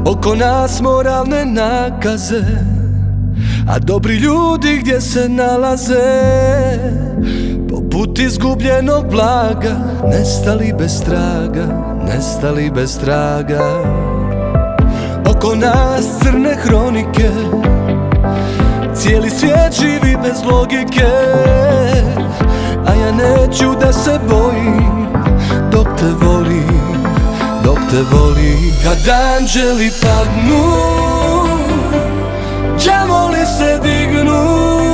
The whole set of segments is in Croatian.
Oko nas moralne nakaze, a dobri ljudi gdje se nalaze? Poput izgubljenog blaga, nestali bez traga, nestali bez traga. Oko nas crne hronike, cijeli svijet živi bez logike. A ja neću da se bojim dok te volim, dok te volim. Kad anđeli padnu, đavoli se dignu,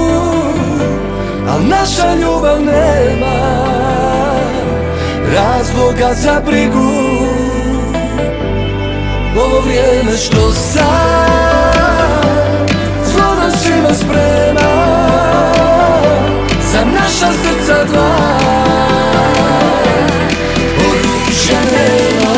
al naša ljubav nema razloga za brigu. Ovo vrijeme što sad zlo nam svima sprema, za naša srca dva oružja nema.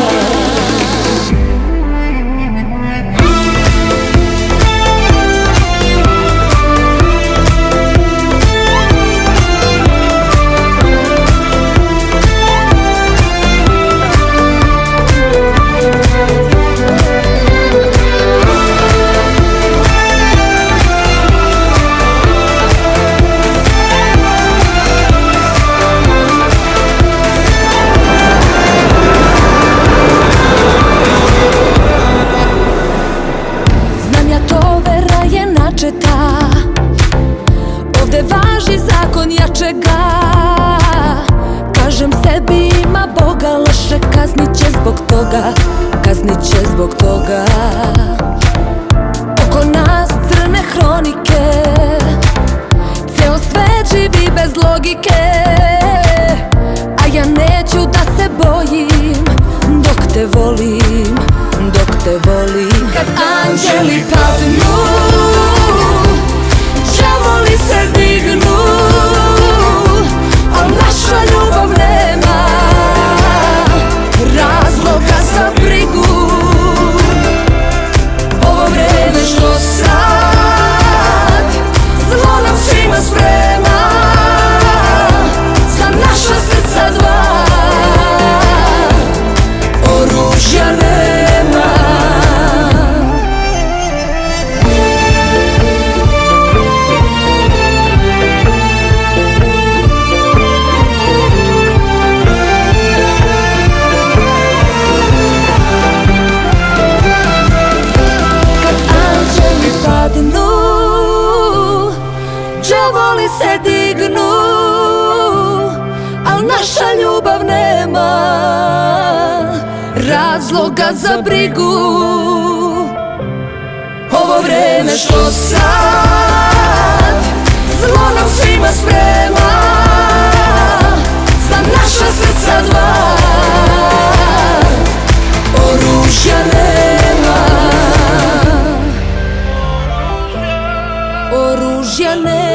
Ovdje važi zakon jačega. Kažem sebi ima Boga, loše kaznit će zbog toga, kaznit će zbog toga. Oko nas crne hronike, ceo svet živi bez logike. A ja neću da se bojim dok te volim, dok te volim. Kad anđeli padnu, đavoli se dignu, al naša ljubav nema razloga za brigu. Ovo vreme što sad zlo nam svima sprema, za naša srca dva oružja nema. Đavoli se dignu, al naša ljubav nema razloga za brigu. Ovo vreme što sad zlo nam svima sprema, za naša srca dva oružja nema, oružja nema.